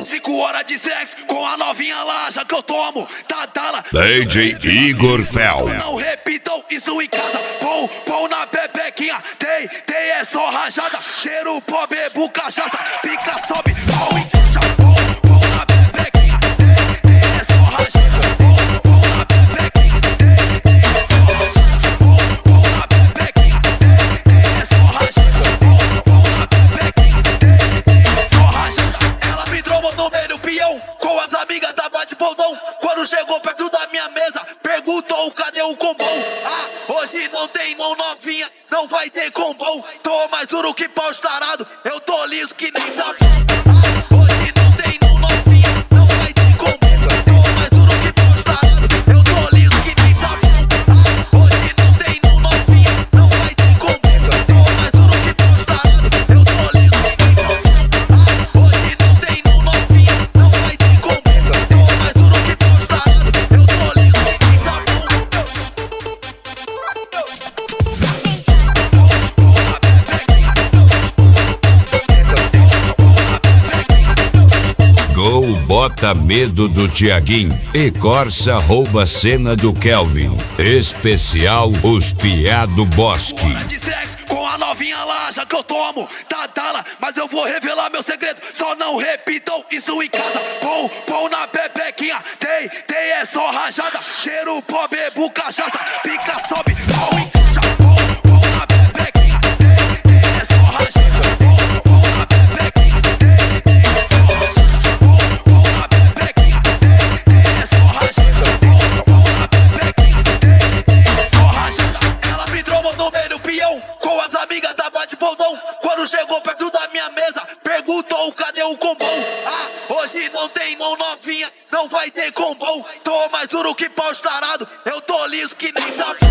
5 horas de sexo com a novinha lá, já que eu tomo Tadala. DJ Igor Fel. Não repitam isso em casa. Pão na pepequinha. Tem, é só rajada. Cheiro pó, bebo cachaça. Pica, sobe, pau encaixa. Pão na pepequinha. Tem, é só rajada. Pão na pepequinha. Tem, é só rajada. Pão na pepequinha. Tem, é só rajada. Pão na pepequinha. Tem, é só rajada. Ela me trombou no meio do peão. Com as amigas tava de bondão. Quando chegou perto da minha mesa, perguntou cadê o combão. Ah, hoje não tem mão novinha, não vai ter combão. Tô mais duro que pau estarado, eu tô liso que nem sabão. Ah, hoje não tem mão novinha, não vai ter combão. Tô mais duro que pau estarado, eu tô liso que nem sabão. Ah, hoje não tem mão novinha, não vai ter combão. Tô mais duro que pau estarado, eu tô liso que nem sabão. Ah, hoje não tem mão novinha, não vai ter combão. Tô mais duro que pau estarado, eu tô liso que nem sabão. Gol bota medo do Tiaguinho e Corsa rouba cena do Kelvin. Especial Os Piá do Bosque. Hora de sexo com a novinha lá, já que eu tomo Tadala. Mas eu vou revelar meu segredo, só não repitam isso em casa. Pão na pepequinha. Tem, é só rajada. Cheiro pó, bebo cachaça. Pica, sobe, pau encaixa. Pão na pepequinha. Tem, é só rajada. Pão na pepequinha. Tem, é só rajada. Pão na pepequinha. Tem, é só rajada. Pão na pepequinha. Tem, é só rajada. Ela me trombou no meio do peão. Com as amigas tava de bondão. Quando chegou perto da minha mesa, perguntou cadê o combão. Ah, hoje não tem mão novinha, não vai ter combão. Tô mais duro que pau estarado, eu tô liso que nem sabão.